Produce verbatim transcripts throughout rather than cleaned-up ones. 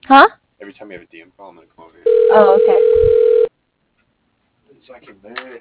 Huh? Every time you have a D M call, I'm gonna come over here. Oh, okay. So I can bear.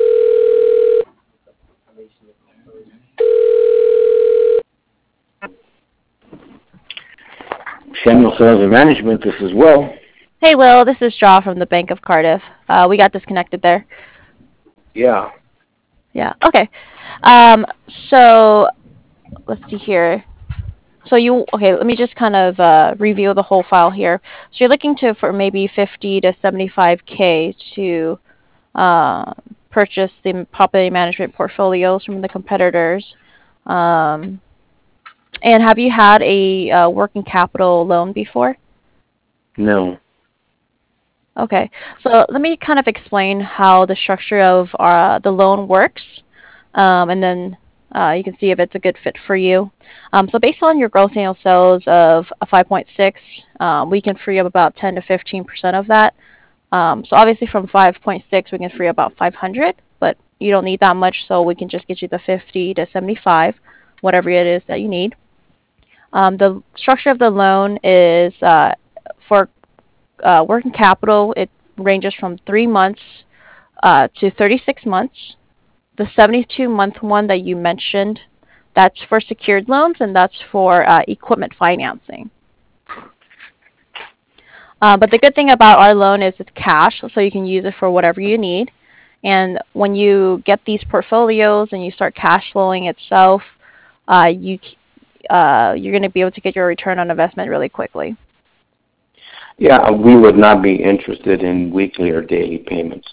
Samuel Sales and Management, this is Will. Hey, Will. This is Shaw from the Bank of Cardiff. Uh, we got disconnected there. Yeah. Yeah. Okay. Um. So let's see here. So you okay? Let me just kind of uh, review the whole file here. So you're looking to for maybe fifty to seventy-five k to uh, purchase the property management portfolios from the competitors. Um, and have you had a uh, working capital loan before? No. Okay, so let me kind of explain how the structure of uh, the loan works, um, and then uh, you can see if it's a good fit for you. Um, so based on your gross annual sales of a five point six, um, we can free up about ten to fifteen percent of that. Um, so obviously from five point six, we can free up about five hundred, but you don't need that much, so we can just get you the fifty to seventy-five, whatever it is that you need. Um, the structure of the loan is uh, for uh, working capital. It ranges from three months uh, to thirty-six months. The seventy-two month one that you mentioned, that's for secured loans, and that's for uh, equipment financing. Uh, but the good thing about our loan is it's cash, so you can use it for whatever you need. And when you get these portfolios and you start cash flowing itself, uh, you uh, you're going to be able to get your return on investment really quickly. Yeah, we would not be interested in weekly or daily payments.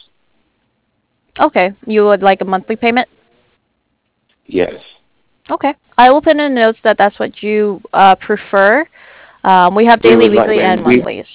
Okay, you would like a monthly payment? Yes. Okay, I will put in the notes that that's what you uh, prefer. Um, we have We daily, would like, weekly, and and we monthlies.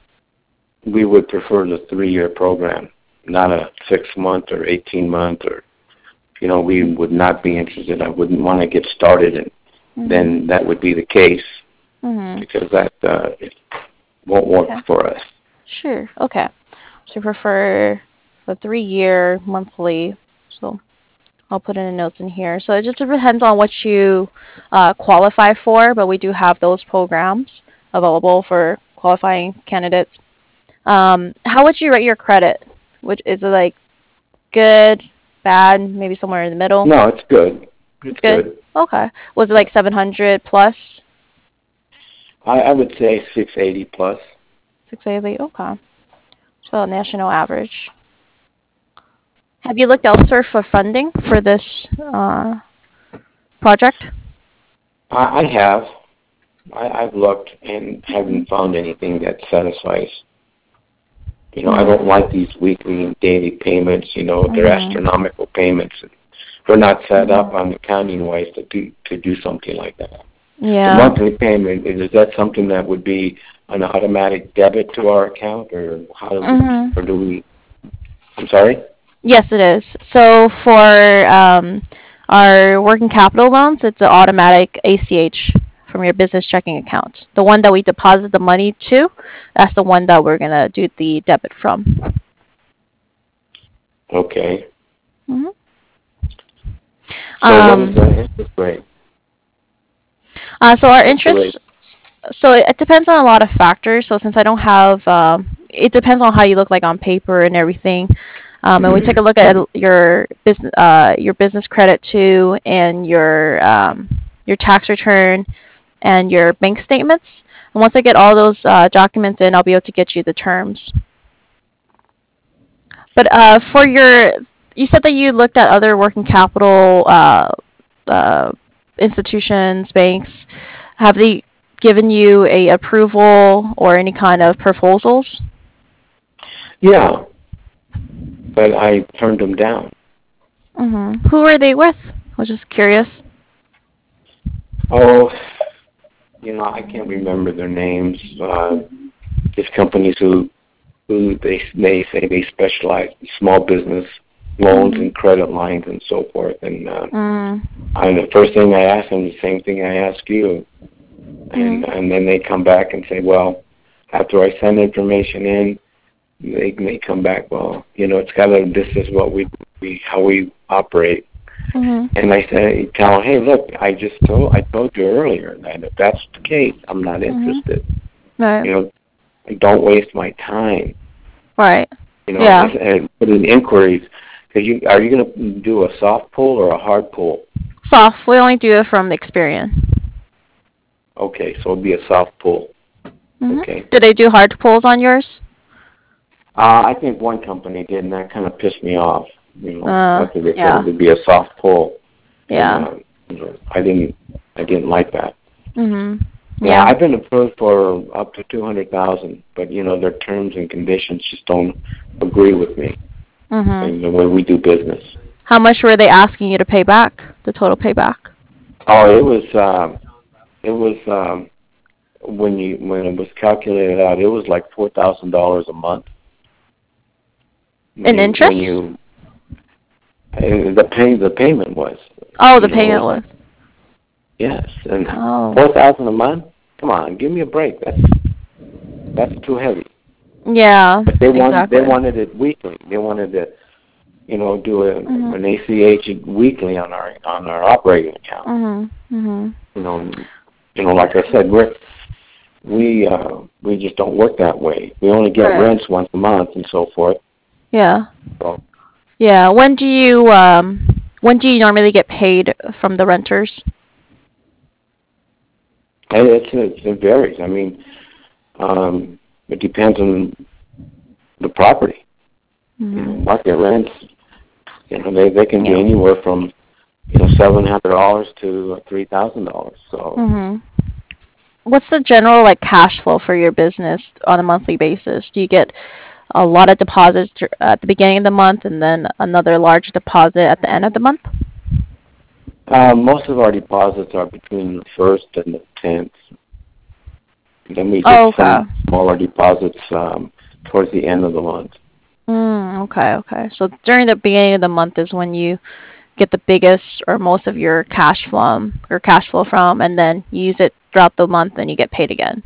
we would prefer the three-year program, not a six-month or eighteen-month, or you know, we would not be interested. I wouldn't want to get started, and Mm-hmm. then that would be the case Mm-hmm. because that uh, it won't work Okay. for us. Sure. Okay. So you prefer the three-year monthly. So I'll put in the notes in here. So it just depends on what you uh, qualify for, but we do have those programs available for qualifying candidates. Um, how would you rate your credit? Which is it like good, bad, maybe somewhere in the middle? No, it's good. It's It's good. good. Okay. Was it like seven hundred plus? I, I would say six eighty plus. six eighty. Okay. So national average. Have you looked elsewhere for funding for this uh, project? I, I have. I, I've looked and haven't found anything that satisfies. You know, I don't Mhm. like these weekly and daily payments. You know, they're Mhm. astronomical payments. We're not set up Mhm. on accounting wise to do to do something like that. The Yeah. monthly payment is, is that something that would be an automatic debit to our account, or how do we, Mhm. or do we? I'm sorry. Yes, it is. So for um, our working capital loans, it's an automatic A C H from your business checking account. The one that we deposit the money to, that's the one that we're gonna do the debit from. Okay. Mhm. So what is Um. the interest rate? Uh, so our What's the interest, rate? so it, it depends on a lot of factors. So since I don't have, um, it depends on how you look like on paper and everything. Um, and we take a look at your business, uh, your business credit too, and your um, your tax return and your bank statements. And once I get all those uh, documents in, I'll be able to get you the terms. But uh, for your, you said that you looked at other working capital uh, uh, institutions, banks. Have they given you a approval or any kind of proposals? Yeah, but I turned them down. Mm-hmm. Who are they with? I was just curious. Oh, you know, I can't remember their names. Uh, just companies who who they they say they specialize in small business loans Mm-hmm. and credit lines and so forth. And uh, Mm. I, the first thing I ask them, the same thing I ask you, and Mm. and then they come back and say, well, after I send information in, they may come back, well, you know, it's got to, this is what we, we how we operate. Mhm. And I say, tell them, hey, look, I just told I told you earlier that if that's the case, I'm not Mhm. interested. Right. You know, don't waste my time. Right. You know, Yeah. and, and put in inquiries. Cause you, are you going to do a soft pull or a hard pull? Soft. We only do it from experience. Okay, so it'll be a soft pull. Mm-hmm. Okay. Do they do hard pulls on yours? Uh, I think one company did, and that kind of pissed me off. You know, Uh, after they yeah. said it would be a soft pull. Yeah. And, uh, you know, I didn't, I didn't like that. Mhm. Yeah, Yeah. I've been approved for up to two hundred thousand, but you know their terms and conditions just don't agree with me Mhm. and the way we do business. How much were they asking you to pay back? The total payback? Oh, it was, um, it was um, when you when it was calculated out, it was like four thousand dollars a month. When In you, interest? When you uh, the pay the payment was. Oh, the You know, it payment was was. like, yes, and Oh. four thousand a month. Come on, give me a break. That's that's too heavy. Yeah. But they want they Exactly. wanted it weekly. They wanted to, you know, do a, Mhm. an A C H weekly on our on our operating account. Mhm. Mhm. You know, you know, like I said, we're we uh, we just don't work that way. We only get Right. rents once a month and so forth. Yeah. So Yeah. When do you um when do you normally get paid from the renters? and it's it, it varies. I mean, um, it depends on the property. You know, Mhm. market rents. You know, they they can be Yeah. anywhere from you know seven hundred dollars to three thousand dollars. So. Mhm. What's the general like cash flow for your business on a monthly basis? Do you get a lot of deposits at the beginning of the month and then another large deposit at the end of the month? Uh, most of our deposits are between the first and the tenth. Then we get Oh, okay. some smaller deposits um, towards the end of the month. Mm, okay, okay. So during the beginning of the month is when you get the biggest or most of your cash from or cash flow from, and then you use it throughout the month and you get paid again.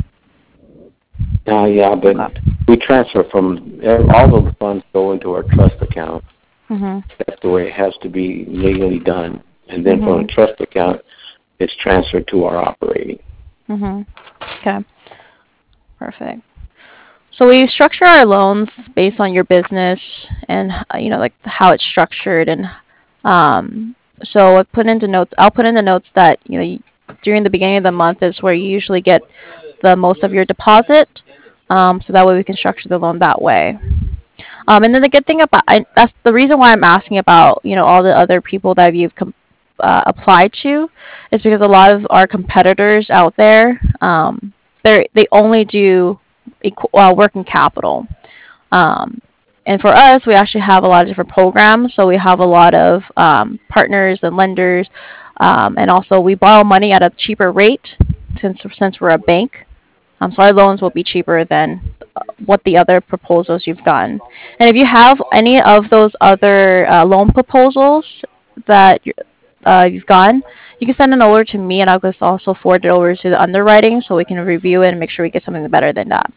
Uh, yeah, but Okay. we transfer from all of the funds go into our trust account. Mhm. That's the way it has to be legally done. And then from the Mhm. trust account, it's transferred to our operating. Mhm. Okay. Perfect. So we structure our loans based on your business and uh, you know like how it's structured and um so I put into notes I'll put in the notes that you know you, during the beginning of the month is where you usually get the most of your deposit um so that way we can structure the loan that way. Um and then the good thing about I, that's the reason why I'm asking about you know all the other people that you've com- uh, applied to is because a lot of our competitors out there um they they only do equ- uh, working capital. Um, and for us, we actually have a lot of different programs. So we have a lot of um, partners and lenders, um, and also we borrow money at a cheaper rate since since we're a bank. Um, so our loans will be cheaper than what the other proposals you've gotten. And if you have any of those other uh, loan proposals that you're, uh, you've gotten, you can send it over to me, and I'll just also forward it over to the underwriting so we can review it and make sure we get something better than that.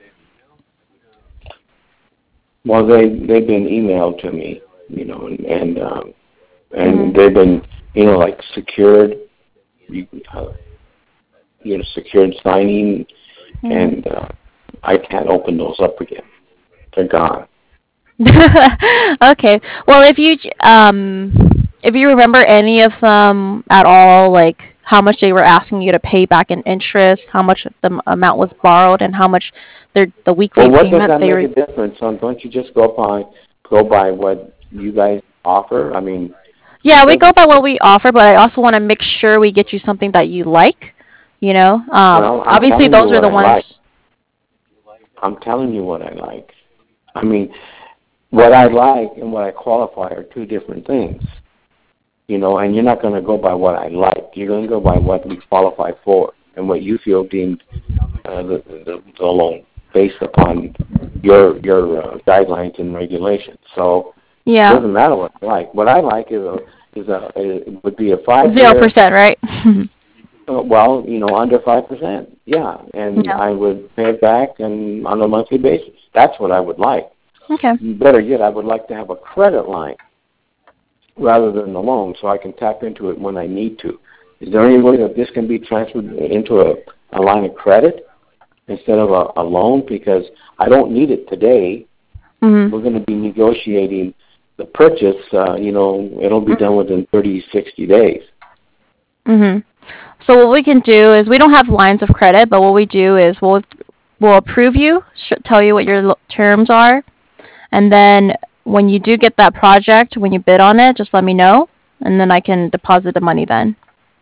Well, they they've been emailed to me, you know, and and, um, and Mhm. they've been you know like secured, you, uh, you know, secured signing, Mhm. and uh, I can't open those up again. They're gone. Okay. Well, if you um if you remember any of them at all, like how much they were asking you to pay back in interest, how much the m- amount was borrowed, and how much their the weekly Well, what does payment that they make were. a difference? On don't you just go by go by what you guys offer? I mean, Yeah, it we go doesn't. by what we offer, but I also want to make sure we get you something that you like. You know, um, Well, I'm obviously telling you those are what the I ones. like. I'm telling you what I like. I mean, what I like and what I qualify are two different things. You know, and you're not going to go by what I like. You're going to go by what we qualify for and what you feel deemed uh, the, the the loan based upon your your uh, guidelines and regulations. So it Yeah, doesn't matter what I like. What I like is a is a it would be a five zero year. percent, right? Uh, well, you know, under five percent. Yeah, and Yeah. I would pay it back and on a monthly basis. That's what I would like. Okay. Better yet, I would like to have a credit line rather than a loan, so I can tap into it when I need to. Is there any way that this can be transferred into a, a line of credit? instead of a, a loan because I don't need it today. Mm-hmm. We're going to be negotiating the purchase. Uh, you know, it'll be done within thirty, sixty days. Mm-hmm. So what we can do is we don't have lines of credit, but what we do is we'll we'll approve you, sh- tell you what your lo- terms are, and then when you do get that project, when you bid on it, just let me know, and then I can deposit the money then.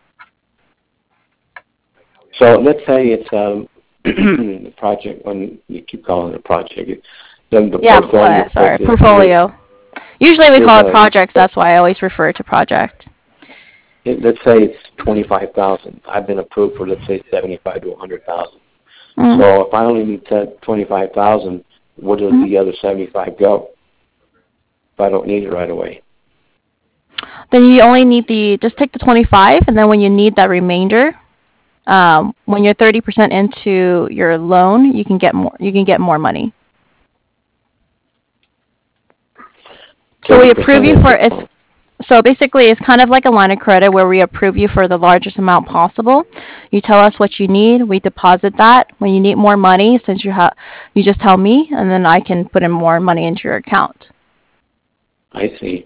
So let's say it's um, the project, when you keep calling it a project, it- the, the Yeah, portfolio uh, sorry, purchase portfolio. Usually we is call it a, projects. That's why I always refer to project. it, let's say it's twenty-five thousand. I've been approved for, let's say, seventy-five to one hundred thousand. Mm. So if I only need twenty-five thousand, where does Mm. the other seventy-five go if I don't need it right away? Then you only need the, just take the twenty-five, and then when you need that remainder, um, when you're thirty percent into your loan, you can get more, you can get more money. So we approve you for, it's, so basically it's kind of like a line of credit where we approve you for the largest amount possible. You tell us what you need, we deposit that. When you need more money, since you have, you just tell me, and then I can put in more money into your account. I see.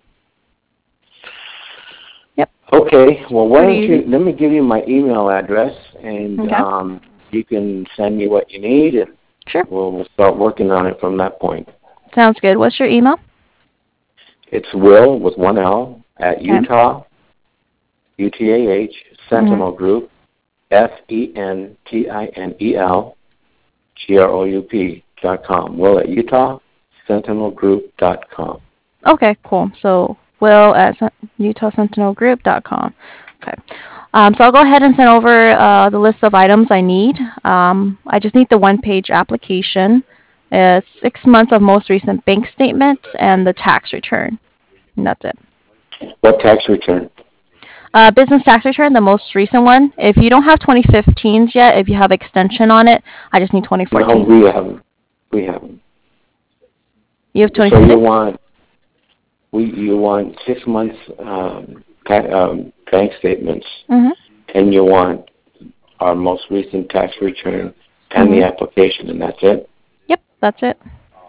Yep. Okay. Well, why Pretty don't you easy. let me give you my email address, and Okay. um, you can send me what you need, and Sure. we'll, we'll start working on it from that point. Sounds good. What's your email? It's Will with one L at Okay. Utah, U T A H, Sentinel Mm-hmm. Group, S E N T I N E L, G R O U P dot com. Will at Utah, Sentinel Group dot com. Okay, cool. So Will at Utah Sentinel Group dot com. Okay. Um, so I'll go ahead and send over uh, the list of items I need. Um, I just need the one-page application, uh, six months of most recent bank statement, and the tax return. And that's it. What tax return? Uh, business tax return, the most recent one. If you don't have twenty fifteens yet, if you have extension on it, I just need twenty No, fourteen. we haven't. We haven't. You have twenty So you fifteen? want we you want six months um, ta- um, bank statements, Mm-hmm. and you want our most recent tax return and Mm-hmm. the application, and that's it. Yep, that's it.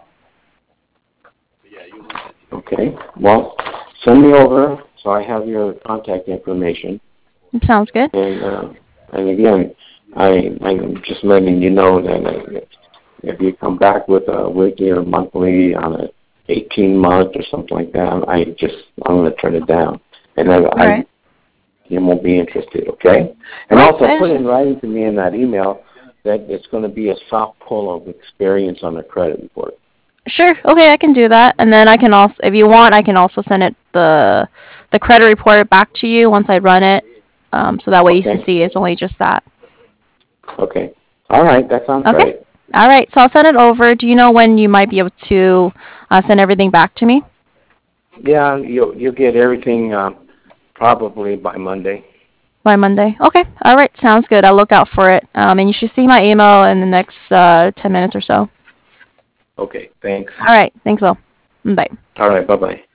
Okay. Well, send me over so I have your contact information. Sounds good. And uh, and again, I I'm just letting you know that uh, if you come back with a weekly or monthly on a eighteen month or something like that, I just I'm going to turn it down, and I, All I right. you won't be interested. Okay. And Right, also I put understand. in writing to me in that email that it's going to be a soft pull of experience on the credit report. Sure. Okay, I can do that, and then I can also, if you want, I can also send it the the credit report back to you once I run it, um, so that way you can Okay. see it's only just that. Okay. All right. That sounds Okay. great. All right. So I'll send it over. Do you know when you might be able to uh, send everything back to me? Yeah, you'll you'll get everything uh, probably by Monday. By Monday. Okay. All right. Sounds good. I'll look out for it. Um, and you should see my email in the next uh, ten minutes or so. Okay. Thanks. All right. Thanks, Will. Bye. All right. Bye bye.